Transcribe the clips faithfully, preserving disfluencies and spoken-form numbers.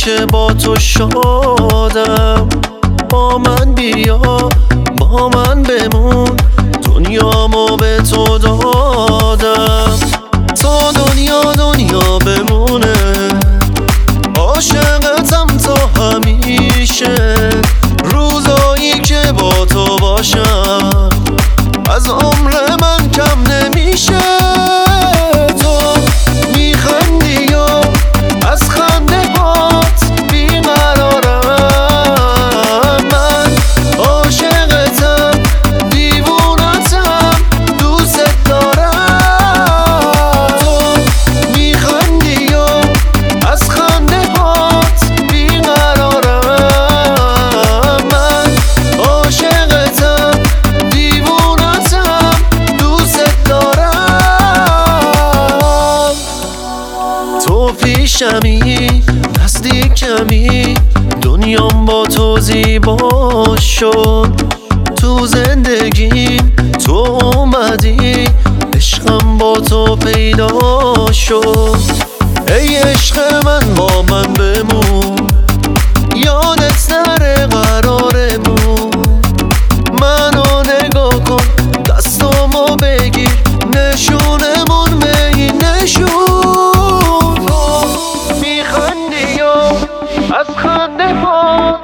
که با تو شادم. با من بیا با من بمون، دنیامو به تو دادم تا دنیا دنیا بمونه. عاشقتم تا همیشه، روزایی که با تو باشم از عمر من کم نمیشه. تو میخندی و از خنده بات بیقرارم، من عاشقتم دیوونتم دوست دارم. تو میخندی و از خنده بات بیقرارم، من عاشقتم دیوونتم دوست دارم. تو پیشمی نزدیکمی، دنیام با تو زیبا شد. تو زندگیم تو اومدی، عشقم با تو پیدا شد. ای عشق من با من بمون، یادت نره قرارمون. منو نگاه کن دستامو بگیر، نشونمون بگیر نشون. تو میخندی و از خنده بات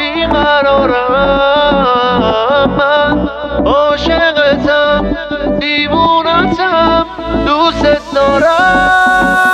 بیقرارم، من عاشقتم دیوونتم دوست دارم.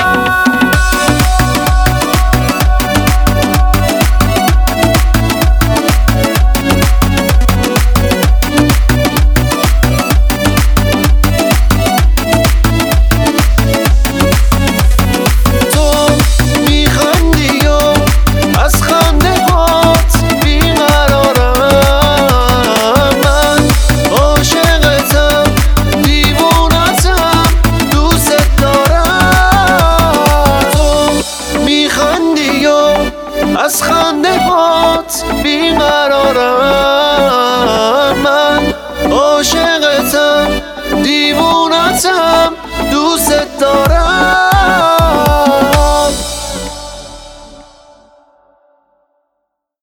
از خنده بات بیقرارم، من عاشقتم دیوونتم دوست دارم.